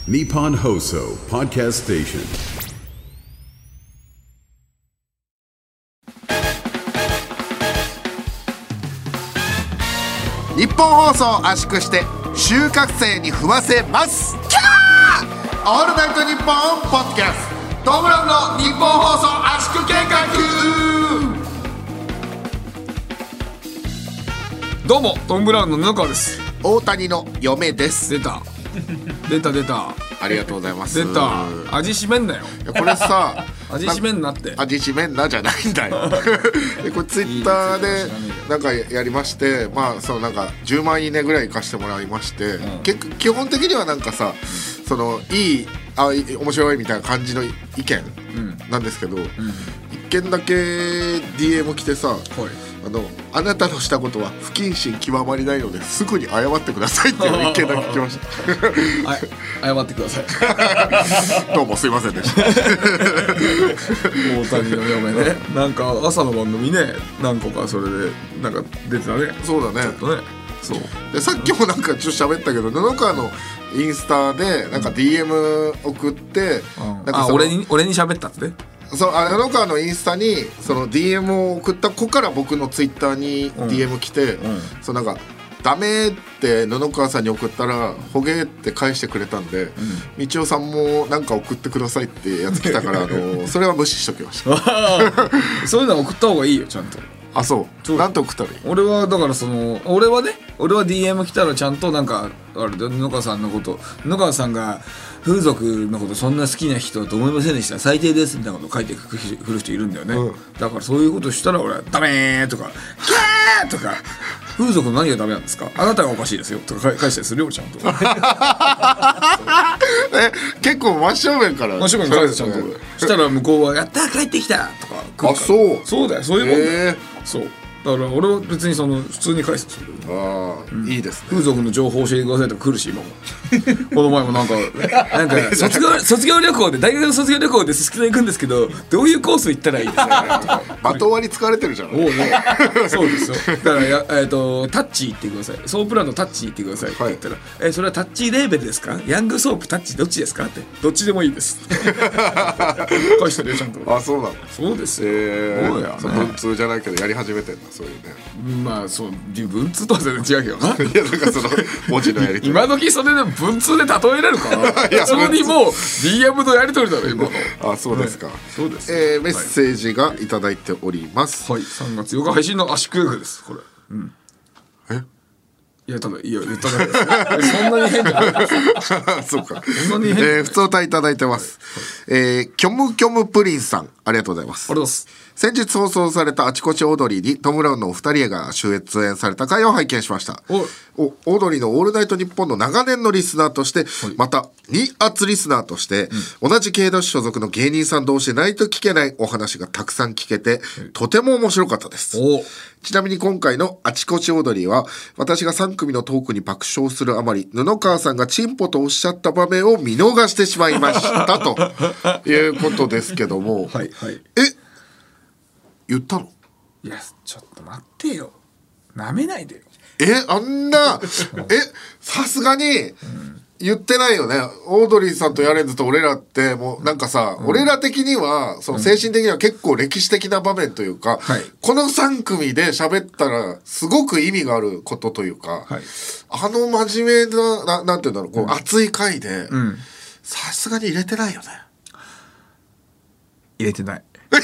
Nippon Hoso Podcast Station。 日本放送圧縮して就活生に踏ませますキャーオールナイトニッポンポッドキャストトム・ブラウンの日本放送圧縮計画。 どうもトム・ブラウンの布川です。 大谷の嫁です。 出たありがとうございます。 出た。味しめんなよ。 いやこれさ味しめんなって味しめんなじゃないんだよでこれツイッターでなんかやりまして、まあそのなんか10万いいねぐらい貸してもらいまして、基本的にはなんかさ、そのいい面白いみたいな感じの意見なんですけど、一件だけ DM 来てさ、あなたのしたことは不謹慎極まりないのですぐに謝ってくださいっていう一件だけ来ました謝ってくださいどうもすいませんでした大谷の嫁ね、なんか朝の番組ね何個かそれでなんか出てたね。 そうだね、 ちょっとね。そうでさっきもなんかちょっと喋ったけど、布川のインスタでなんか DM 送って、なんか俺に喋ったってね。 そう、布川のインスタにその DM を送った子から僕のツイッターに DM 来て、そうなんかダメって布川さんに送ったらほげって返してくれたんで、みちおさんもなんか送ってくださいってやつ来たからそれは無視しときましたそういうのは送った方がいいよちゃんと。 あ、そうなんて送ったらいい？ 俺はだから俺は DM 来たらちゃんとなんかあれで布川さんのこと布川さんが風俗のことそんな好きな人だと思いませんでした、最低ですみたいなこと書いてくる人いるんだよね、だからそういうことしたら俺はダメーとかキャーとか風俗の何がダメなんですか、あなたがおかしいですよとか返したりするよちゃんと結構真正面から真正面から返すちゃんとしたら向こうはやったー帰ってきたとか。 あ、そうだよ、そういうもんだよ、そうだから俺は別に普通に返す。 いいですね。 風俗の情報教えてくださいとか来るし、今もこの前もなんか卒業旅行で大学の卒業旅行でススキノ行くんですけどどういうコース行ったらいいですかとかまとわり疲れてるじゃん。 そうですよ。だからタッチ行ってください、ソープランドタッチ行ってくださいって言ったら、それはタッチレーベルですか、ヤングソープタッチどっちですかって、どっちでもいいです返してるよちゃんと。 あ、そうなの。 そうですよ。そうやね。 文通じゃないけどやり始めてんだ、そういうね。 まあそう文通とは全然違うけどな。 いやなんかその文字のやり取り今時それで文通で例えれるかな普通にもう DM のやり取りだろ今の。 あ、そうですか、 そうです。 メッセージがいただいております。 はい、3月8日配信の圧縮ですこれ。いやただ言っただけですそんなに変じゃないですそうか。 そんなに変普通歌いただいてます。キョムキョムプリンさん、ありがとうございます。 ありがとうございます。 先日放送されたあちこちオードリーにトム・ブラウンのお二人が出演された回を拝見しました。オードリーのオールナイトニッポンの長年のリスナーとして、またニアツリスナーとして、同じ系列所属の芸人さん同士でないと聞けないお話がたくさん聞けて、とても面白かったです。ちなみに今回のあちこちオードリーは、私が3組のトークに爆笑するあまり、布川さんがチンポとおっしゃった場面を見逃してしまいましたということですけども、言ったの？ いやちょっと待ってよ、なめないでよ。 あんなさすがに言ってないよね。オードリーさんとヤレンズと俺らってもうなんかさ、俺ら的にはその精神的には結構歴史的な場面というか、この3組で喋ったらすごく意味があることというか、真面目ななんていうんだろう、こう熱い回でさすがに入れてないよね。 入れてない。 いや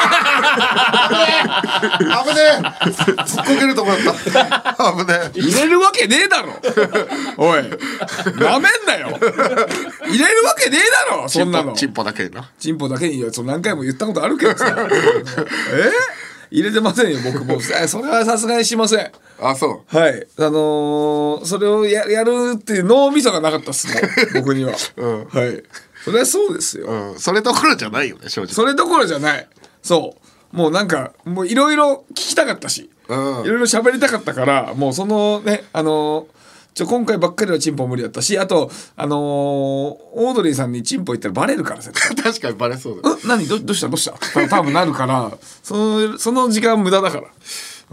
危ねえ突っこけるとこだった危ねえ。 入れるわけねえだろおいなめんなよ入れるわけねえだろそんなの。 チンポだけな。 チンポだけに何回も言ったことあるけどさ入れてませんよ僕もそれはさすがにしません。 あ、そう。 はい、それをやるっていう脳みそがなかったっすね僕には、はい、それはそうですよ、 それどころじゃないよね正直。 それどころじゃない。そうもうなんかもういろいろ聞きたかったし、いろいろ喋りたかったからもうそのね今回ばっかりはチンポ無理だったし、あとオードリーさんにチンポ言ったらバレるから確かにバレそうだ。 何どうした多分なるからその時間無駄だから、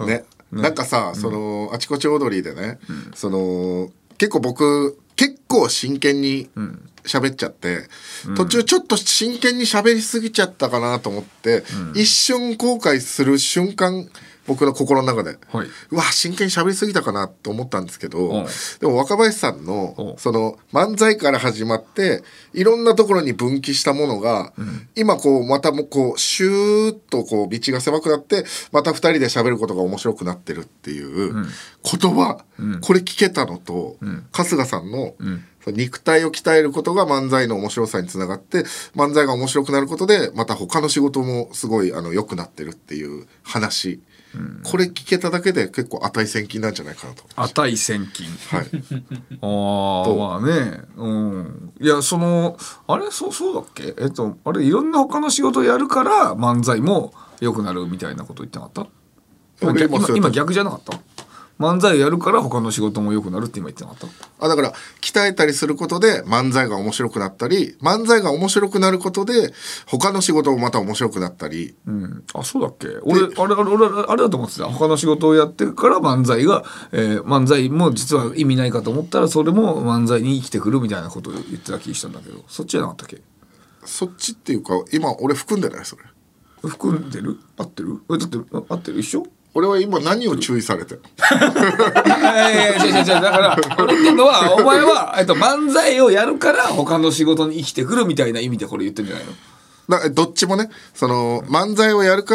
ね。なんかさ、あちこちオードリーでね、結構僕結構真剣に喋っちゃって、途中ちょっと真剣に喋りすぎちゃったかなと思って、一瞬後悔する瞬間僕の心の中で、 はい、 うわ真剣に喋りすぎたかなと思ったんですけど、でも若林さんのその漫才から始まっていろんなところに分岐したものが、今こうまたこうシューッとこう道が狭くなってまた2人で喋ることが面白くなってるっていう言葉、これ聞けたのと、春日さんの、肉体を鍛えることが漫才の面白さにつながって漫才が面白くなることでまた他の仕事もすごい良くなってるっていう話、これ聞けただけで結構値千金なんじゃないかなと。 値千金、 はいまあね、いやあれそうだっけ、あれいろんな他の仕事やるから漫才も良くなるみたいなこと言ってなかった？今逆じゃなかった？漫才やるから他の仕事も良くなるって今言ってなかった？ だから鍛えたりすることで漫才が面白くなったり漫才が面白くなることで他の仕事もまた面白くなったり、 そうだっけ。俺あれだと思ってた。他の仕事をやってるから漫才が、漫才も実は意味ないかと思ったらそれも漫才に生きてくるみたいなことを言ってた気したんだけど、そっちじゃなかったっけ？ そっちっていうか今俺含んでないそれ。 含んでる？合ってる？だって合ってる一緒？ 俺は今何を注意されてるだから俺言ってんのはお前は、漫才をやるから他の仕事に生きてくるみたいな意味でこれ言ってんじゃないの？ どっちもね漫才をやるから、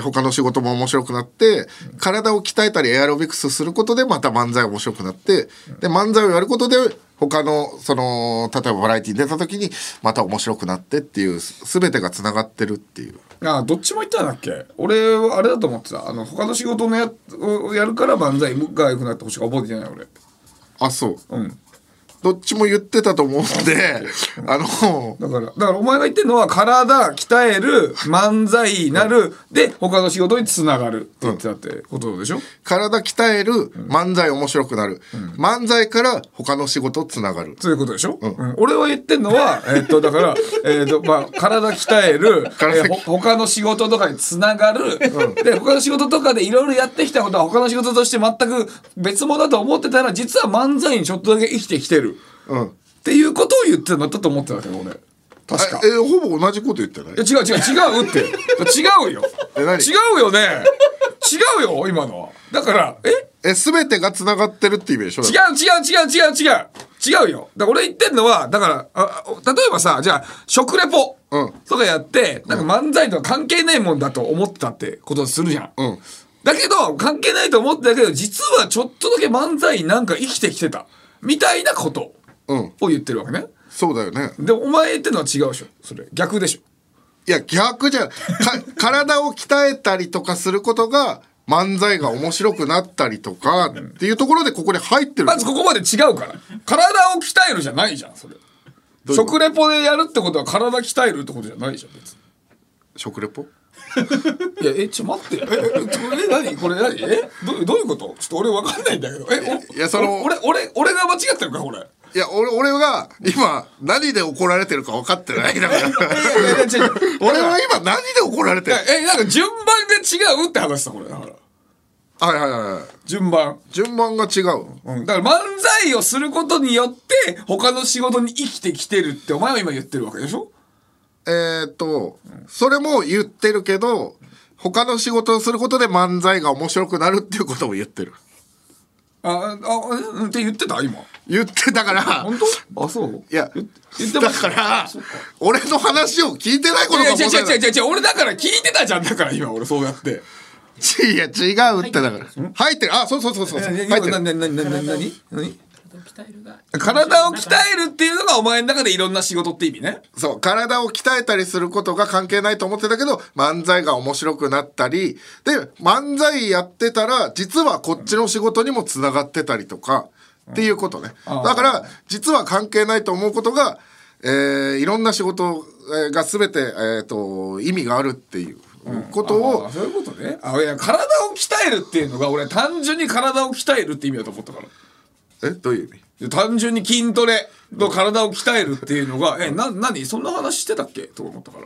他の仕事も面白くなって体を鍛えたりエアロビクスすることでまた漫才が面白くなってで漫才をやることで他の例えばバラエティに出た時にまた面白くなってっていう全てがつながってるっていう。 どっちも言ったんだっけ？俺はあれだと思ってた。他の仕事をやるから漫才が良くなってほしいか覚えてない俺。 そう。どっちも言ってたと思うんでだからお前が言ってるのは体鍛える漫才なるで他の仕事につながるって言ってたってことでしょ？体鍛える漫才面白くなる、漫才から他の仕事つながるそういうことでしょ？俺は言ってんのはだから体鍛える他の仕事とかにつながる、で他の仕事とかでいろいろやってきたことは他の仕事として全く別物だと思ってたら実は漫才にちょっとだけ生きてきてるっていうことを言ってんだったと思ってたんだけど俺確かほぼ同じこと言ってない？ 違うって違うよ違うよね違うよ今のはだから全てがつながってるって意味でしょ？違うよ。だから俺言ってんのはだから例えばさじゃあ食レポとかやって、なんか漫才とは関係ないもんだと思ってたってことするじゃん、だけど関係ないと思ってたけど実はちょっとだけ漫才なんか生きてきてたみたいなことを言ってるわけね、 そうだよね。 でお前言ってるのは違うでしょ？それ逆でしょ？ いや逆じゃ体を鍛えたりとかすることが漫才が面白くなったりとかっていうところでここに入ってる。 まずここまで違うから体を鍛えるじゃないじゃんそれ。食レポでやるってことは体鍛えるってことじゃないじゃん別に。 食レポいやちょっと待って何どういうこと？ちょっと俺分かんないんだけどいや俺が間違ってるかこれ。 いや俺が今何で怒られてるか分かってないだから俺は今何で怒られてるなんか順番が違うって話さこれだからはい順番が違う、 だから漫才をすることによって他の仕事に生きてきてるってお前は今言ってるわけでしょ？ それも言ってるけど他の仕事をすることで漫才が面白くなるっていうことも言ってる。 って言ってた今言ってたから本当？そういや言ってだから俺の話を聞いてないことが問題だ。 違う俺だから聞いてたじゃんだから今俺そうやっていや違うってだから入ってるそう入ってる何体を鍛えるっていうのがお前の中でいろんな仕事って意味ね。 そう体を鍛えたりすることが関係ないと思ってたけど漫才が面白くなったりで漫才やってたら実はこっちの仕事にもつながってたりとかっていうことね。だから実は関係ないと思うことが、いろんな仕事が全て、意味があるっていうことを、 そういうことね。いや体を鍛えるっていうのが俺単純に体を鍛えるって意味だと思ったから。 どういう意味？ 単純に筋トレと体を鍛えるっていうのが何そんな話してたっけと思ったから。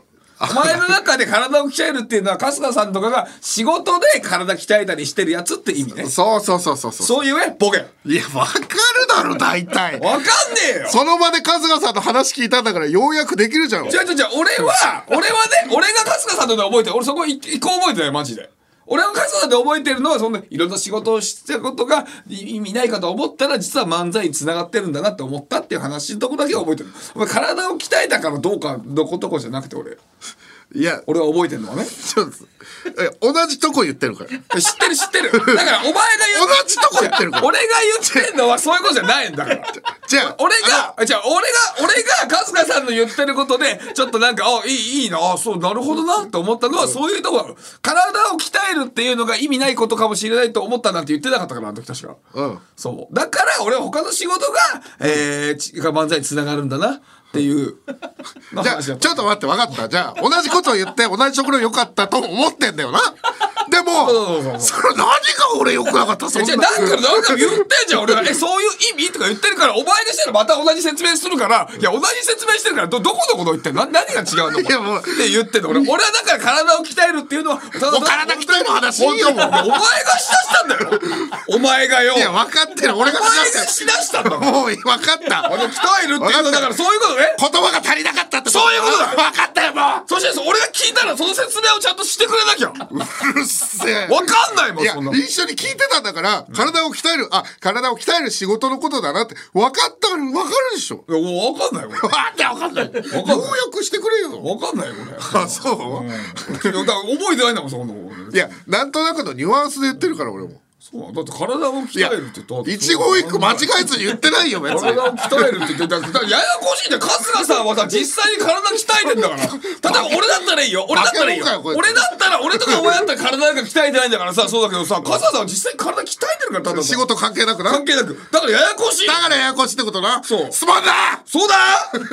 お前の中で体を鍛えるっていうのは春日さんとかが仕事で体鍛えたりしてるやつって意味ね。 そうそういうボケ。 いやわかるだろ大体。 わかんねえよ。 その場で春日さんの話聞いたんだからようやくできるじゃん。 違う俺が春日さんので覚えてる。俺そこ一個覚えてないマジで。俺が春日さんで覚えてるのはそんないろんな仕事をしたことが意味ないかと思ったら実は漫才に繋がってるんだなって思ったっていう話のとこだけは覚えてる。お前体を鍛えたからどうかどこじゃなくて俺は覚えてるのはね。 ちょっと同じとこ言ってるから。 知ってる。だからお前が言同じとこ言ってるから。 俺が言ってんのはそういうことじゃないんだから。 じゃあ俺が春日さんの言ってることでちょっとなんかいいなそうなるほどなって思ったのはそういうところ。体を鍛えるっていうのが意味ないことかもしれないと思ったなんて言ってなかったからあの時確か。そうだから俺は他の仕事が漫才につながるんだなっていうじゃあちょっと待って分かった。じゃあ同じことを言って同じところ良かったと思ってんだよな。でもそれ何が俺良くなかった。そんななんか言ってんじゃん俺がそういう意味とか言ってるからお前がしたらまた同じ説明するからいや同じ説明してるからどこのこと言ってんの何が違うのいやもうって言ってんの俺はだから体を鍛えるっていうのはもう体鍛える話いいよもうお前がしだしたんだよお前がよいや分かってる俺がしだしたんだもう分かった鍛えるっていうのだからそういうことね言葉が足りなかったってそういうことだ分かったよもう。 そして俺が聞いたらその説明をちゃんとしてくれなきゃうるせえ分かんないもん。 いやそんな一緒に聞いてたんだから体を鍛える体を鍛える仕事のことだなって分かったから分かるでしょ。 いやもう分かんない分かんないようやくしてくれよ。 分かんないよ俺そう、 だから覚えてないんだもんそんなもん。 いやなんとなくのニュアンスで言ってるから俺も。 そうだって体を鍛えるって言ったら一語一句間違えずに言ってないよ別に。 体を鍛えるって言ってややこしいんだよ。春日さんはさ実際に体鍛えてんだから。例えば俺だったらいいよ俺だったら俺とかお前だったら体なんか鍛えてないんだからさそうだけどさ春日さんは実際に体鍛えてるから仕事関係なくなだからややこしいだからややこしいってことな。 そうすまんなそうだ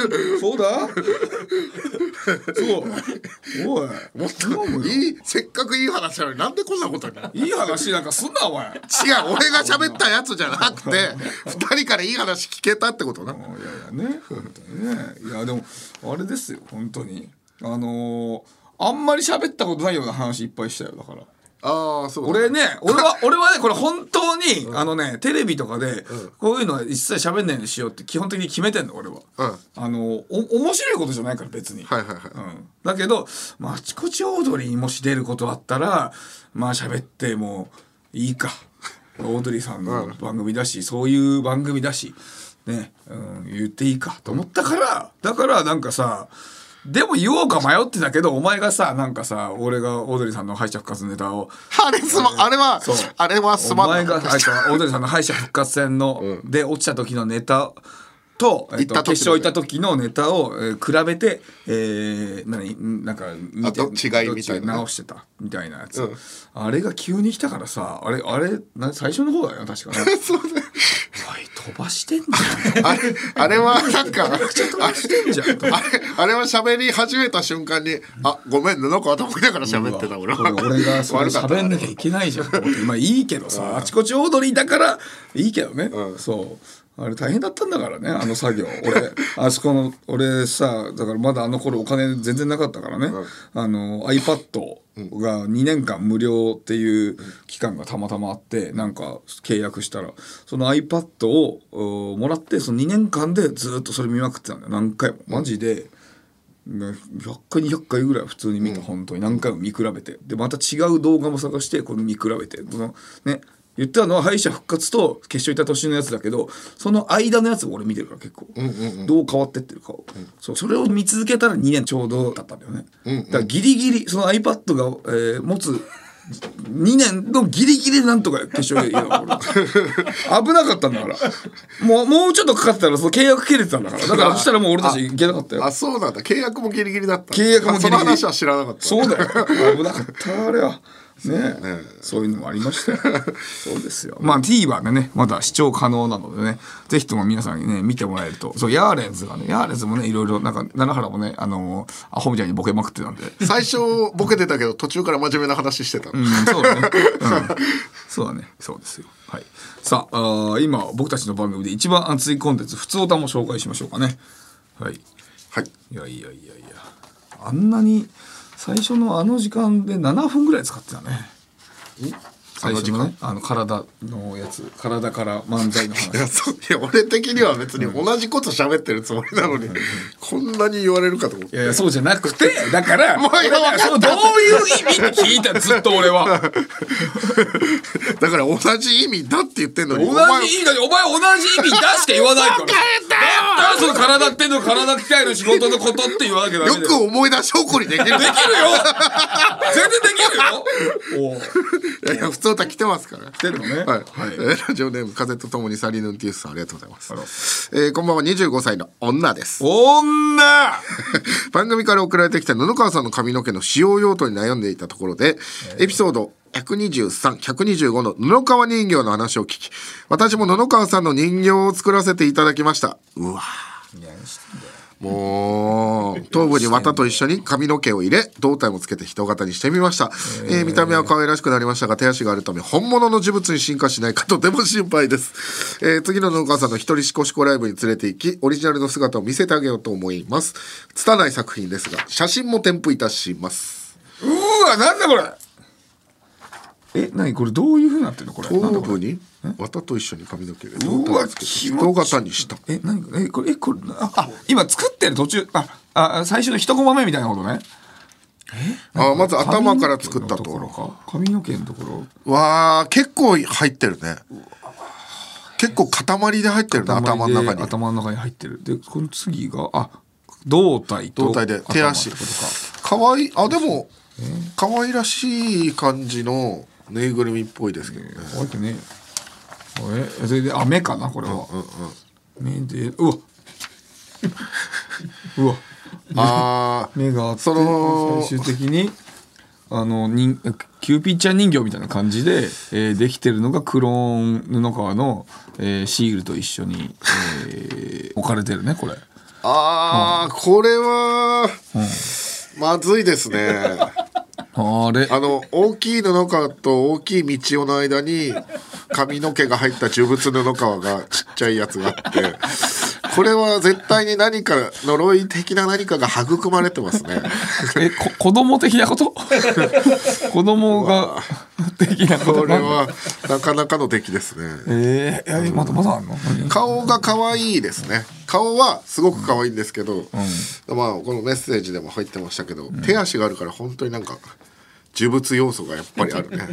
そうおいもっとせっかくいい話なのになんでこんなことにいい話なんかすんなお前。 違う俺が喋ったやつじゃなくて2人からいい話聞けたってことな。 いやね本当にね。いやでもあれですよ本当にあんまり喋ったことないような話いっぱいしたよだから。 そう俺はねこれ本当にテレビとかでこういうのは一切喋んないようにしようって基本的に決めてんの俺は。面白いことじゃないから別に。だけどあちこちオードリーにもし出ることあったらまあ喋ってもいいかオードリーさんの番組だしそういう番組だしね言っていいかと思ったからだからなんかさでも言おうか迷ってたけどお前がさなんかさ俺がオードリーさんの敗者復活ネタをあれはすまんなお前がオードリーさんの敗者復活戦ので落ちた時のネタと決勝行った時のネタを比べてなんか見て違いみたいな直してたみたいなやつあれが急に来たからさあれ最初の方だよ確かねそうだ飛ばしてんじゃんあれはなんか飛ばしてんじゃんあれは喋り始めた瞬間にごめん布川と思いながら喋ってた俺がそれ喋んなきゃいけないじゃん今いいけどさあちこちオードリーだからいいけどねそうあれ大変だったんだからねあの作業あそこの俺さだからまだあの頃お金全然なかったからね、iPad が2年間無料っていう期間がたまたまあってなんか契約したらその iPad をもらってその2年間でずっとそれ見まくってたんだよ何回もマジで。100回200回ぐらい普通に見た、本当に何回も見比べてでまた違う動画も探してこれ見比べて言ったのは敗者復活と決勝行った年のやつだけどその間のやつを俺見てるから結構、どう変わってってるかを、それを見続けたら2年ちょうどだったんだよね、だからギリギリその iPad が、持つ2年のギリギリでなんとか決勝へ行けた危なかったんだからもうちょっとかかってたらその契約切れてたんだからそしたらもう俺たち行けなかったよ。 そうなんだ契約もギリギリだった契約もギリギリその話は知らなかった。 そうだよ危なかったあれはねそういうのもありましたよそうですよ。まあ TVer でねまだ視聴可能なのでねぜひとも皆さんにね見てもらえるとヤーレンズもねいろいろなんか奈良原もねアホみたいにボケまくってたんで最初ボケてたけど途中から真面目な話してたそうだね、そうだねそうですよ。はいさあ今僕たちの番組で一番熱いコンテンツふつおたも紹介しましょうかね。はいいやあんなに最初のあの時間で7分ぐらい使ってたね。最初のね、体のやつ、体から漫才の話。 いや俺的には別に同じこと喋ってるつもりなのに、こんなに言われるかと思って。 いやそうじゃなくて、だからもういや分かった、 そうどういう意味って聞いたずっと俺は。 だから同じ意味だって言ってんのに、 同じ意味だよ。お前同じ意味出して言わないから。だったらその体ってんの体鍛える仕事のことって言わなきゃダメだよ。 よく思い出し起こりできる。できるよ。 全然できるよ。 いや普通歌来てますから。 来てるのね。 はい。ラジオネーム風とともにサリヌンティウスさん、ありがとうございます。こんばんは、25歳の女です。 女。 番組から送られてきた布川さんの髪の毛の使用用途に悩んでいたところで、エピソード123、125の布川人形の話を聞き、私も布川さんの人形を作らせていただきました。うわ。もう頭部に綿と一緒に髪の毛を入れ胴体もつけて人型にしてみました。見た目は可愛らしくなりましたが、手足があるため本物の呪物に進化しないかとても心配です。次の布川さんの一人シコシコライブに連れて行き、オリジナルの姿を見せてあげようと思います。拙い作品ですが写真も添付いたします。 うわ、なんだこれ。何これ、どういう風になってるのこれ。 頭部に綿と一緒に髪の毛で胴体をつけて人型にした。 何これ今作ってる途中。最初の一コマ目みたいなことね。 まず頭から作ったと。 髪の毛のところ。 わあ、結構入ってるね。結構塊で入ってるね、頭の中に。 頭の中に入ってる。でこの次が胴体で手足。かわいい。でも可愛らしい感じのぬいぐるみっぽいですけどね。 可愛くね。それで目かなこれは。目でうわ目があって、最終的にキューピッチャー人形みたいな感じで、できてるのがクローン布川の、シールと一緒に、置かれてるねこれ。 これは、まずいですね。大きい布川と大きい道夫の間に髪の毛が入った呪物布川がちっちゃいやつがあって、これは絶対に何か呪い的な何かが育まれてますね。 子供的なこと子供が的なこと。 これはなかなかの出来ですね。 まだあんの？ 顔が可愛いですね。顔はすごく可愛いんですけど、このメッセージでも入ってましたけど、手足があるから本当になんか呪物要素がやっぱりあるね。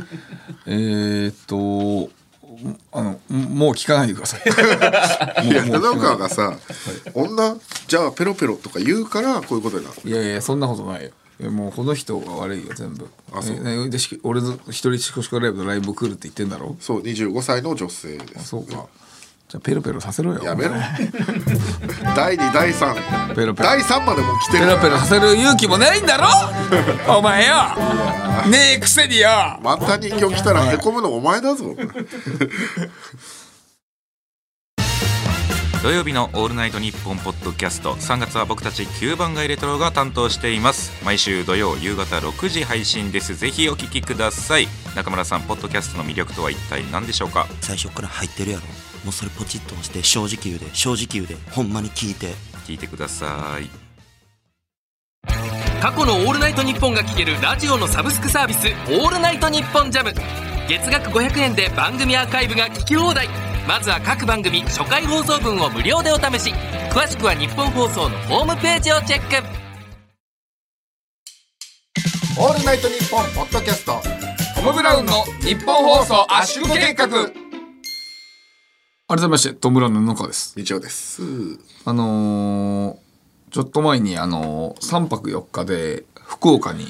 もう聞かないでください。 いや、布川がさ、女じゃあペロペロとか言うからこういうことになる。 いやそんなことないよ。もうこの人が悪いよ全部。俺の一人シコシコライブのライブ来るって言ってんだろ。 そう、25歳の女性です。 そうか。じゃあペロペロさせろよ。 やめろ。第2第3 ペロペロ第3までもう来てる。 ペロペロさせる勇気もないんだろお前よ。ねえくせによ。 また人形来たらへこむのお前だぞ。 土曜日のオールナイトニッポンポッドキャスト、3月は僕たち9番街レトロが担当しています。毎週土曜夕方6時配信です。ぜひお聞きください。中村さん、ポッドキャストの魅力とは一体何でしょうか？ 最初から入ってるやろ。もうそれポチッと押して正直言うでほんまに聞いてください。 過去のオールナイトニッポンが聴けるラジオのサブスクサービス、オールナイトニッポンジャム。月額500円で番組アーカイブが聞き放題。まずは各番組初回放送分を無料でお試し。詳しくは日本放送のホームページをチェック。 オールナイトニッポンポッドキャスト、 トム・ブラウンの日本放送圧縮計画。改めましてトム・ブラウンの布川です。 みちおです。 ちょっと前に3泊4日で福岡に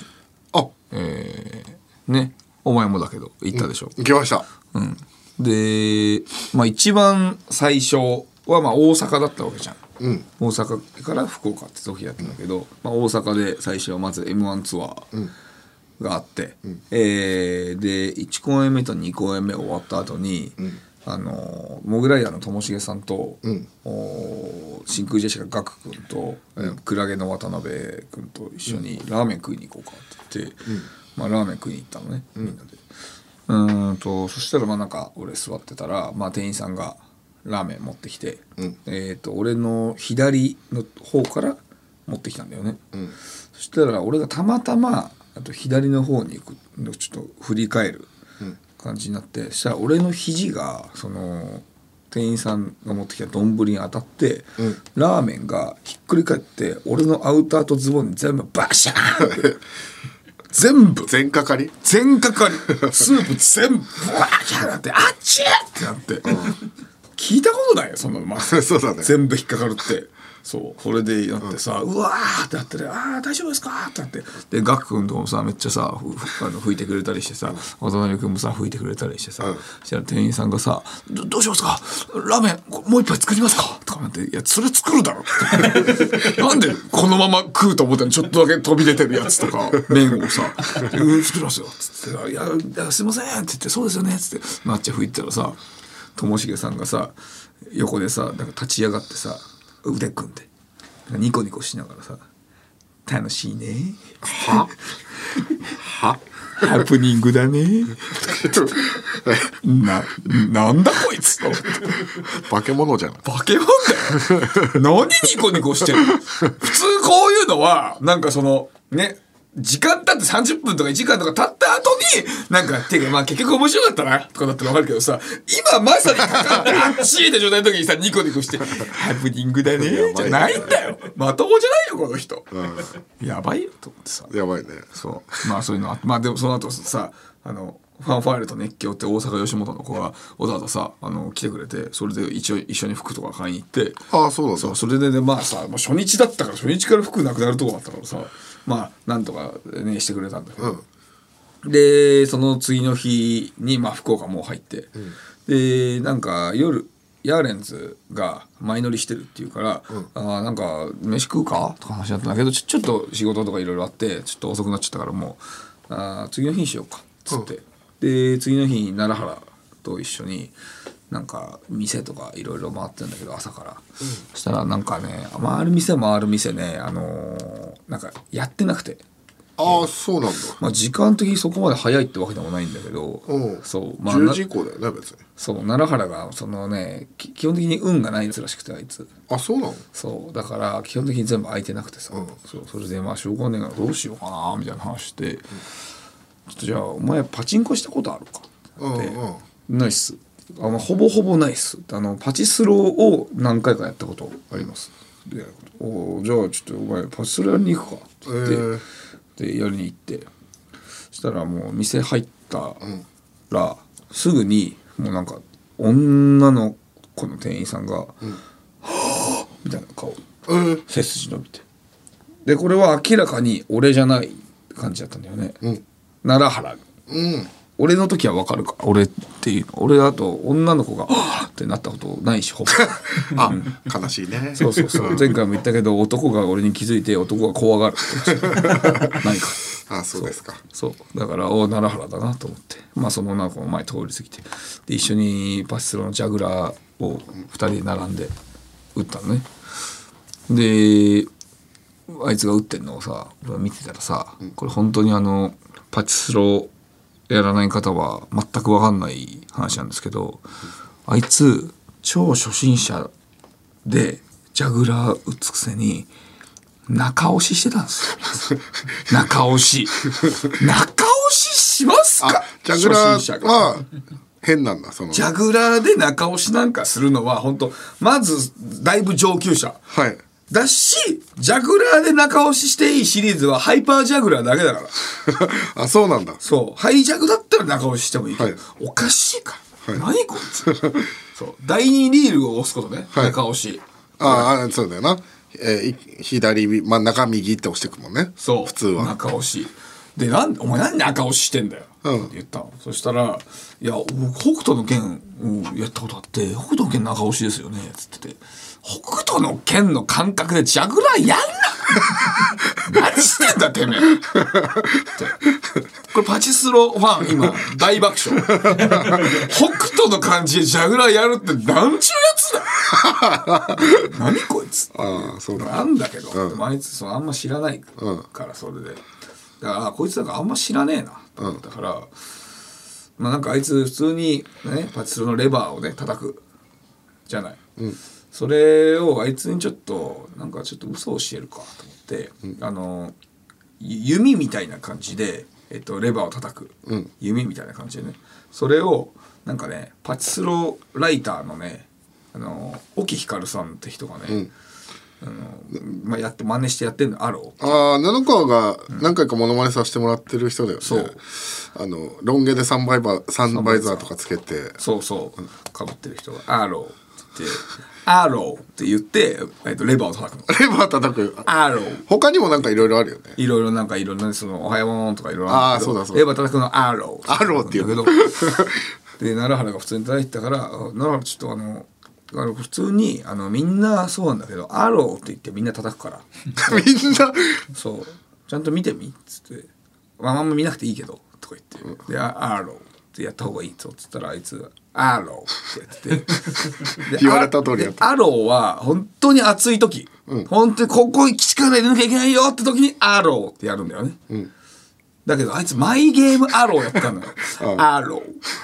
ね、お前もだけど行ったでしょ。 行きました。 で、一番最初は大阪だったわけじゃん。大阪から福岡って時やったんだけど、大阪で最初はまず M1 ツアーがあって、で1公演目と2公演目終わった後に、モグライダーのともしげさんと、真空ジェシカガク君と、クラゲの渡辺君と一緒にラーメン食いに行こうかって言って、ラーメン食いに行ったのね、みんなで。そしたらなんか俺座ってたら、店員さんがラーメン持ってきて、俺の左の方から持ってきたんだよね、そしたら俺がたまたまあと左の方に行くちょっと振り返る感じになって、そしたら俺の肘がその店員さんが持ってきた丼に当たって、ラーメンがひっくり返って俺のアウターとズボンに全部バシャーンって全部全かかりスープ全部バシャーンなってあっちってなって、聞いたことないよそんなの、 そうだね、 全部引っかかるって。そうそれでやってさ、うわーってなって「ああ大丈夫ですか?」ってなって、でガク君ともさめっちゃさ吹いてくれたりしてさ、渡辺君もさ吹いてくれたりしてさ、そしたら店員さんがさ「どうしますかラーメンもう一杯作りますか?」とかなんて「いやそれ作るだろ」なんでこのまま食うと思ったのちょっとだけ飛び出てるやつとか麺をさ「作りますよ」っつって「いやすいません」って言って「そうですよね」っつって抹茶吹いたらさ、ともしげさんがさ横でさなんか立ち上がってさ腕組んでニコニコしながらさ「楽しいね」 はハプニングだねなんだこいつと化け物じゃん。 化け物だよ何ニコニコしてる普通こういうのはなんかそのね時間経って30分とか1時間とか経った後になんかていうかまあ結局面白かったなとかだったら分かるけどさ、今まさにかかってあっちいって状態の時にさニコニコしてハプニングだねじゃないんだよ、まともじゃないよこの人、やばいよと思ってさ、 やばいね。 そうまあそういうのあまあでもその後さファンファーレと熱狂って大阪吉本の子がわざわざさ来てくれて、それで一緒に服とか買いに行って、 ああそうなんだ。 それでねまあさもう初日だったから初日から服なくなるとこだったからさ、まあなんとかねしてくれたんだけど、でその次の日にまあ福岡もう入って、でなんか夜ヤーレンズが前乗りしてるっていうから、なんか飯食うかとか話だったんだけどちょっと仕事とかいろいろあってちょっと遅くなっちゃったからもう次の日にしようかっつって、で次の日に奈良原と一緒になんか店とかいろいろ回ってるんだけど朝から、そしたらなんかね回る店ねなんかやってなくて、 ああそうなんだ。 まあ時間的にそこまで早いってわけでもないんだけど、そうまあ 10時以降だよね別に。 そう奈良原がそのね基本的に運がないやつらしくてあいつ。 あそうなの。 そうだから基本的に全部空いてなくてさ、それでまあしょうがねえからどうしようかなみたいな話して、ちょっとじゃあお前パチンコしたことあるかってないっす。ほぼほぼないっす。パチスロを何回かやったことあります。でじゃあちょっとお前パチスロやりに行くかって言って、でやりに行って、そしたらもう店入ったら、すぐにもうなんか女の子の店員さんが、はぁみたいな顔、背筋伸びて、でこれは明らかに俺じゃない感じだったんだよね、奈良原、俺の時は分かるか俺っていう俺だと女の子がはぁってなったことないしほぼあ悲しいね。 そう前回も言ったけど男が俺に気づいて男が怖がるってないかあそうですか。 そうだから奈良原だなと思って、まあその女の子の前通り過ぎて、で一緒にパチスロのジャグラーを2人で並んで打ったのね。であいつが打ってんのをさ俺は見てたらさ、これ本当にパチスロやらない方は全く分かんない話なんですけど、あいつ超初心者でジャグラー打つくせに中押ししてたんですよ中押ししますか。 ジャグラーは変なんだ。そのジャグラーで中押しなんかするのは本当まずだいぶ上級者、 はいだしジャグラーで中押ししていいシリーズはハイパージャグラーだけだからあそうなんだ。 そうハイジャグだったら中押ししてもいいけど、 はいおかしいから、何こいつそう第2リールを押すことね、中押しあそうだよな、左真ん中右って押してくもんね。 そう普通は中押しでお前何中押ししてんだよ、って言ったの。そしたら「いや僕北斗の拳やったことあって北斗の拳中押しですよね」っつってて、北斗の拳の感覚でジャグラーやんな何してんだてめえってこれパチスロファン今大爆笑北斗の感じでジャグラーやるってなんちゅうやつだ何こいつそうだなんだけど、でもあいつあんま知らないから、それでだからこいつなんかあんま知らねえなと思ったから、まあなんかあいつ普通にねパチスロのレバーをね叩くじゃない、それをあいつにちょっとなんかちょっと嘘を教えるかと思ってて、弓みたいな感じで、レバーを叩く、弓みたいな感じでね、それをなんかねパチスロライターのね沖ひかるさんって人がね、やって真似してやってるのアロー。 布川が何回かモノマネさせてもらってる人だよね。そうロン毛でサンバイザーとかつけてそうかぶってる人がアローって言ってアローって言ってレバーを叩くの。 レバー叩くアロー。 他にもなんかいろいろあるよね。 いろいろなんかいろんなそのおはようもんとかいろいろあるけど、 レバー叩くのアロー。 アローって言うけどで奈良原が普通に叩いてたから奈良原ちょっと普通にみんなそうなんだけどアローって言ってみんな叩くからみんなそうちゃんと見てみっつってあんま見なくていいけどとか言って、でアローってやった方がいいぞっつったらあいつアローってやってて言われた通りやったアローは本当に暑い時、本当にここに力入れなきゃいけないよって時にアローってやるんだよね、だけどあいつマイゲームアローやったのよ。アロ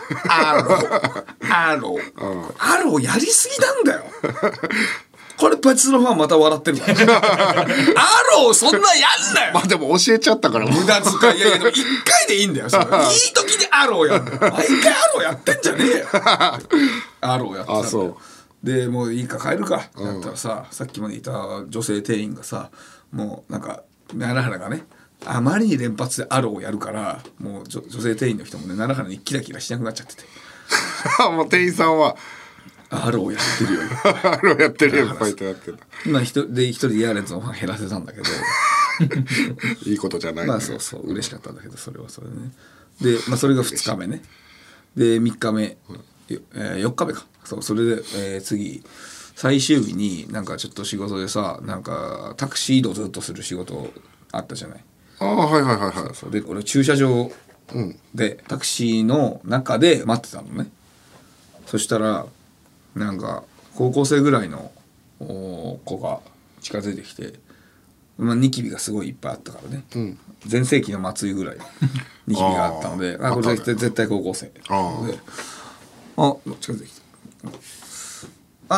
ーやりすぎなんだよ。これパチスロファンまた笑ってるから。アローそんなやんなよ。 まあでも教えちゃったから無駄遣い。いやでも一回でいいんだよ。いい時にアローやんの。毎回アローやってんじゃねえよ。アローやってたんだよ。でもういいか帰るかってなったらさ、さっきまでいた女性店員がさ、もうなんか奈良原がねあまりに連発でアローをやるからもう女性店員の人もね奈良原にキラキラしなくなっちゃっててもう店員さんはアローやってるよアローやってるよファイトやってる。 今一人でヤーレンズのファン減らせたんだけどいいことじゃない、ね、 まあそう嬉しかったんだけどそれはそれでねで、それが2日目ねで3日目、4日目かそれで、次最終日になんかちょっと仕事でさなんかタクシー移動ずっとする仕事あったじゃない。 はいそうで俺駐車場で、タクシーの中で待ってたのね。そしたらなんか高校生ぐらいの子が近づいてきて、ニキビがすごいいっぱいあったからね、全盛期の末井ぐらいニキビがあったのでこれ絶対高校生で近づいてきた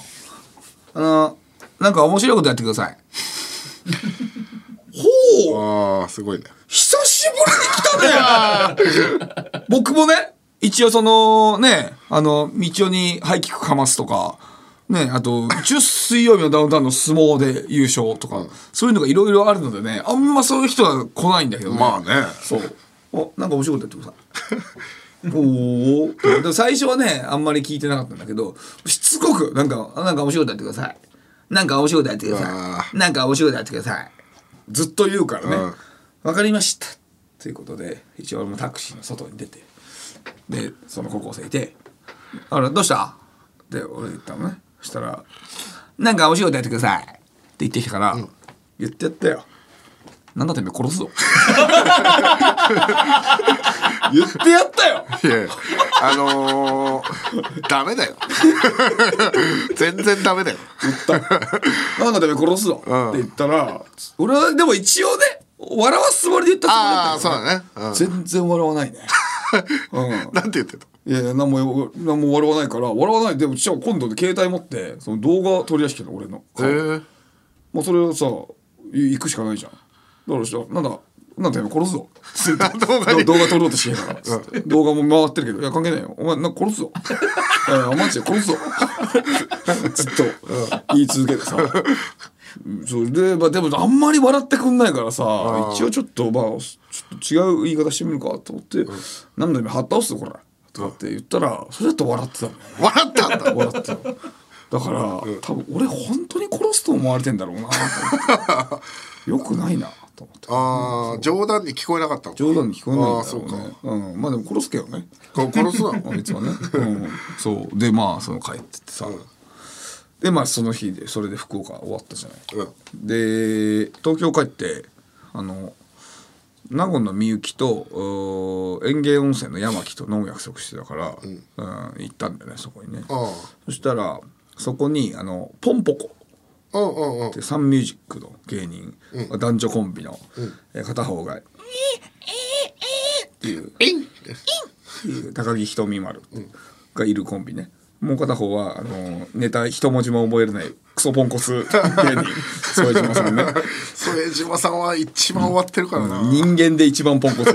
なんか面白いことやってくださいほうすごいね久しぶりに来たね僕もね一応そのね道夫にハイキックかますとかねあと一応水曜日のダウンタウンの相撲で優勝とか、そういうのがいろいろあるのでねあんまそういう人は来ないんだけどね。 まあねそうなんか面白いことやってくださいおお最初はねあんまり聞いてなかったんだけどしつこくなんか面白いことやってくださいなんか面白いことやってくださいなんか面白いことやってくださいずっと言うからね、わかりましたということで一応俺もタクシーの外に出てでその高校生いて「あらどうした?」って俺言ったのね。そしたら「なんか面白いことやってください」って言ってきたから、言ってやったよ。なんだてめえ殺すぞ言ってやったよ。 いやダメだよ全然ダメだよ言ったなんだてめえ殺すぞって言ったら、俺はでも一応ね笑わすつもりで言ったつもりだったからね。 そうだね、 全然笑わないねなんて言ってた。 いや何も笑わないから笑わないでも今度で携帯持ってその動画取り出してる俺のもうそれをさ行くしかないじゃん。だからしたらなんだよ殺すぞ動画撮ろうとしてるからつって動画も回ってるけどいや関係ないよお前なんか殺すぞお前殺すぞずっと言い続けてさそれで、でもあんまり笑ってくんないからさ一応ちょっと違う言い方してみるかと思って「なんだよはっ倒すぞこれ」とかって言ったらそれだと笑ってたんだよね。 笑ったんだ笑ってただから多分俺本当に殺すと思われてんだろうなと思ってよくないなと思って。 冗談に聞こえなかったの。 冗談に聞こえないんだろうね。まあでも殺すけどね殺すなあいつはね、そうでその帰ってってさ、でその日でそれで福岡終わったじゃない、で東京帰って名古屋のみゆきと園芸温泉の山木と飲む約束してたから、行ったんだよねそこにね。そしたらそこにポンポコでサンミュージックの芸人、男女コンビの、片方がっていう高木ひとみ丸がいるコンビねもう片方はネタ一文字も覚えれないクソポンコツ芸人副島さんね。 副島さんは一番終わってるからな、 人間で一番ポンコツ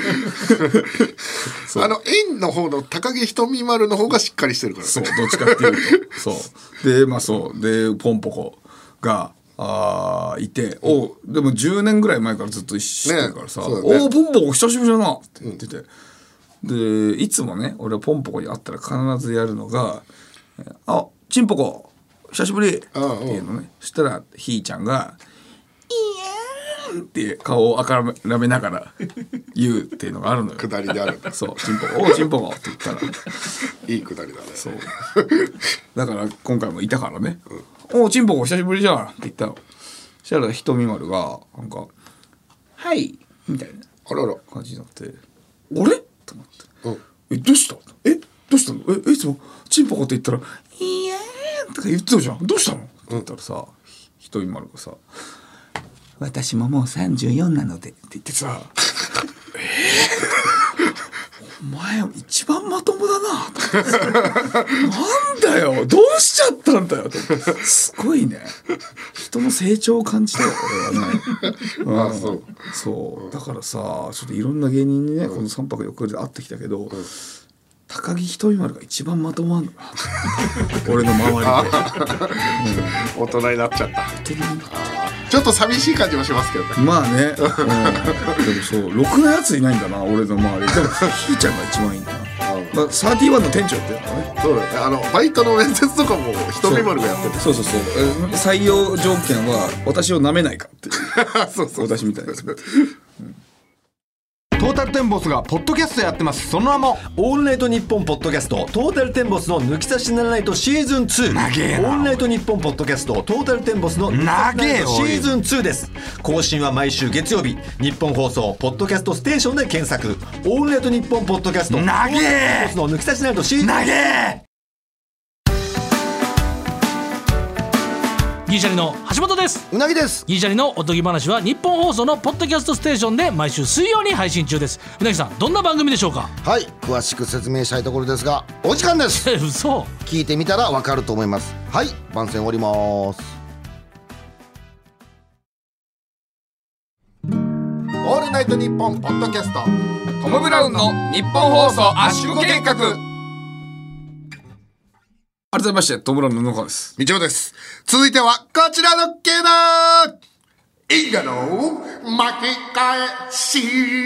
円の方の高木ひとみ丸の方がしっかりしてるから、ね、 そうどっちかっていうとそうでそうでポンポコがいて、でも10年ぐらい前からずっと知ってるからさ、ポンポコ久しぶりだなって言ってて、でいつもね俺はポンポコに会ったら必ずやるのがチンポコ久しぶりっていうのね。そしたらひーちゃんがいやーって顔を赤らめながら言うっていうのがあるのよ。 下りであるんだ。 そうチンポコチンポコって言ったらいい下りだね。 そうだから今回もいたからね、チンポコ久しぶりじゃんって言ったの。そしたらひとみまるがなんかはいみたいな感じになって、あれと思って、どうしたどうしたのいつもチンポコって言ったらいやーとか言ってたじゃん、どうしたのって言ったらさ、ひとみまるがさ私ももう34なのでって言ってさお前一番まともだななんだよどうしちゃったんだよとすごいね人の成長を感じたよ俺はねそうだからさちょっといろんな芸人にねこの3泊4日で会ってきたけど、高木ひとみ丸が一番まともなんだな俺の周りで、 大人になっちゃった。ちょっと寂しい感じもしますけどね。 まあね、でもそうろくなやついないんだな俺の周りでもひーちゃんが一番いいんだな。31の店長っていうのはね、 そうだね、バイトの面接とかもひとみ丸がやってて、 そう採用条件は私を舐めないかっていうそう私みたいなやつ、 トータルテンボスがポッドキャストやってます。その名もオールナイトニッポンポッドキャストトータルテンボスの抜き差しならないとシーズン2。 長えな。 オールナイトニッポンポッドキャストトータルテンボスの抜き差しならないとシーズン2です。更新は毎週月曜日、日本放送ポッドキャストステーションで検索。オールナイトニッポンポッドキャスト長えの抜き差しならないとシーズン長え。 ギリシャリの橋本です。 うなぎです。 ギリシャリのおとぎ話は日本放送のポッドキャストステーションで毎週水曜に配信中です。うなぎさんどんな番組でしょうか？ はい、詳しく説明したいところですがお時間です。 嘘。 聞いてみたらわかると思います。はい、番宣終わります。 オールナイトニッポンポッドキャストトム・ブラウンの日本放送圧縮計画。改めましてトム・ブラウンの野川です。 みちおです。続いてはこちらのコーナー、因果の巻き返し。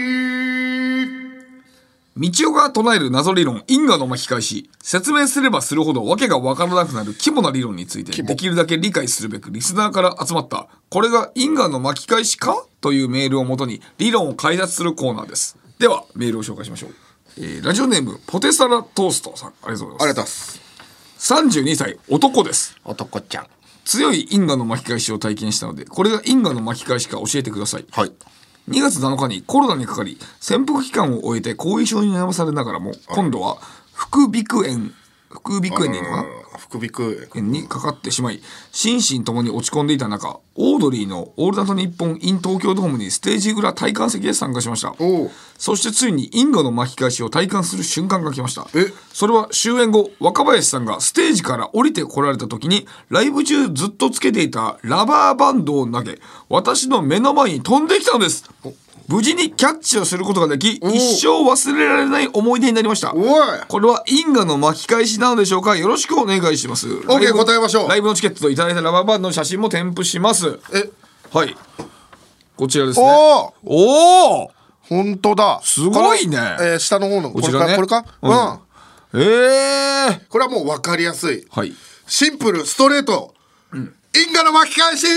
道夫が唱える謎理論因果の巻き返し、説明すればするほど訳が分からなくなる規模な理論についてできるだけ理解するべくリスナーから集まったこれが因果の巻き返しかというメールをもとに理論を解説するコーナーです。ではメールを紹介しましょう。ラジオネームポテサラトーストさん、ありがとうございます。 ありがとうございます。 32歳男です。 男ちゃん。 強い因果の巻き返しを体験したのでこれが因果の巻き返しか教えてください。 はい。 2月7日にコロナにかかり潜伏期間を終えて後遺症に悩まされながらも今度は副鼻腔炎でいいのかな、 副鼻腔炎にかかってしまい心身ともに落ち込んでいた中オードリーのオールナイトニッポン in 東京ドームにステージ裏体感席で参加しました。そしてついに因果の巻き返しを体感する瞬間が来ました。それは終演後若林さんがステージから降りてこられた時にライブ中ずっとつけていたラバーバンドを投げ私の目の前に飛んできたんです。無事にキャッチをすることができ一生忘れられない思い出になりました。これは因果の巻き返しなのでしょうか？よろしくお願いします。 OK、答えましょう。 ライブのチケットといただいたラバーバンドの写真も添付します。はい、こちらですね。おお本当だ、 すごいね。 下の方のこちらね、 これか、 これはもう分かりやすい、 はい、 シンプルストレート、因果の巻き返し。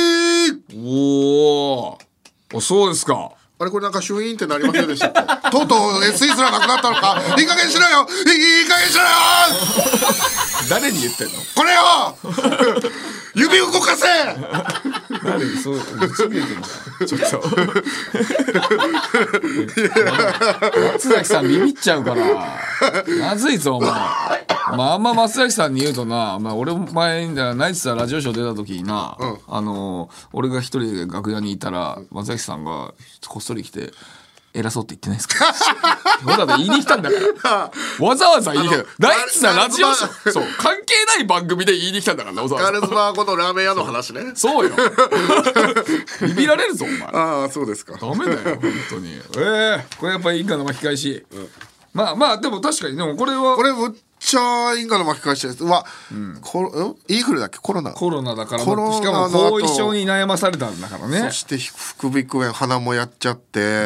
おそうですか。 あれこれなんかシュイーンってなりませんでしたっけ？とうとう SE すらなくなったのか。いい加減しろよ、いい加減しろよ誰に言ってんのこれよ指動かせ誰にそうちょっと松崎さんビビっちゃうからまずいぞお前。あんま松崎さんに言うとな、俺前ナイツさラジオショー出た時にな、俺が一人で楽屋にいたら松崎さんがこっそり来て偉そうって言ってないですかわざわざ言いに来たんだからわざわざ言いに来たナイツなラジオショーそう関係ない番組で言いに来たんだからわざわざガールズバーごとラーメン屋の話ね。 そうよビビられるぞお前ああそうですか。 ダメだよ本当にこれやっぱり因果の巻き返し、まあでも確かにでもこれむっちゃ因果の巻き返しです。インフルだっけコロナだからしかも後遺症に悩まされたんだからね。 そして副鼻腔炎鼻もやっちゃって、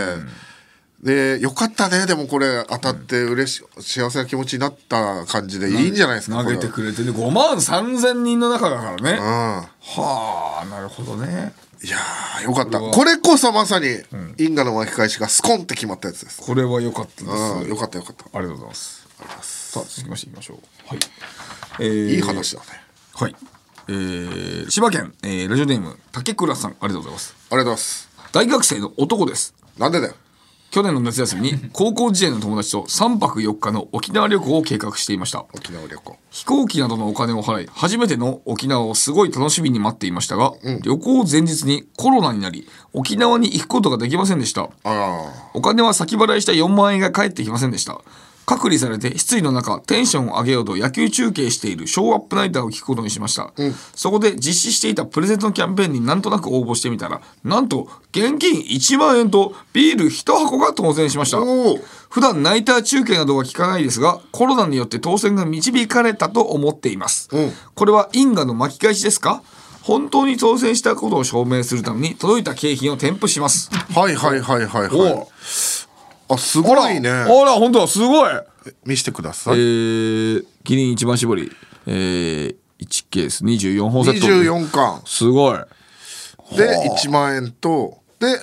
でよかったねでもこれ当たって幸せな気持ちになった感じでいいんじゃないですか。 投げてくれてね5万3000人の中だからね。はあなるほどね。 いやーよかった。これこそまさに因果の巻き返しがスコンって決まったやつです。 これは良かったです。 よかったよかった。 ありがとうございます。さあ続きましていきましょう。はい。 いい話だね。 はい。千葉県、ラジオネーム竹倉さんありがとうございます。 ありがとうございます。 大学生の男です。 なんでだよ。 去年の夏休みに高校時代の友達と3泊4日の沖縄旅行を計画していました。 沖縄旅行。 飛行機などのお金を払い初めての沖縄をすごい楽しみに待っていましたが、旅行前日にコロナになり沖縄に行くことができませんでした。お金は先払いした4万円が返ってきませんでした。隔離されて失意の中テンションを上げようと野球中継しているショーアップナイターを聞くことにしました、そこで実施していたプレゼントキャンペーンになんとなく応募してみたらなんと現金1万円とビール1箱が当選しました。普段ナイター中継などは聞かないですがコロナによって当選が導かれたと思っています、これは因果の巻き返しですか。本当に当選したことを証明するために届いた景品を添付します。 はいはいはいはいはい。あすごいね。 あら本当だすごい。 見せてください。 キリン一番搾り、1ケース24本セット 24巻すごいで1万円とで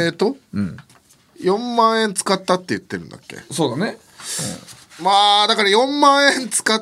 4万円使ったって言ってるんだっけ。 そうだね、 まあだから4万円使って、